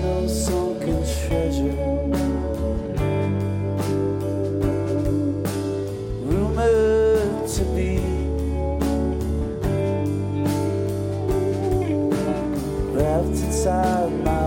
no sunken treasure. Rumored to be wrapped inside my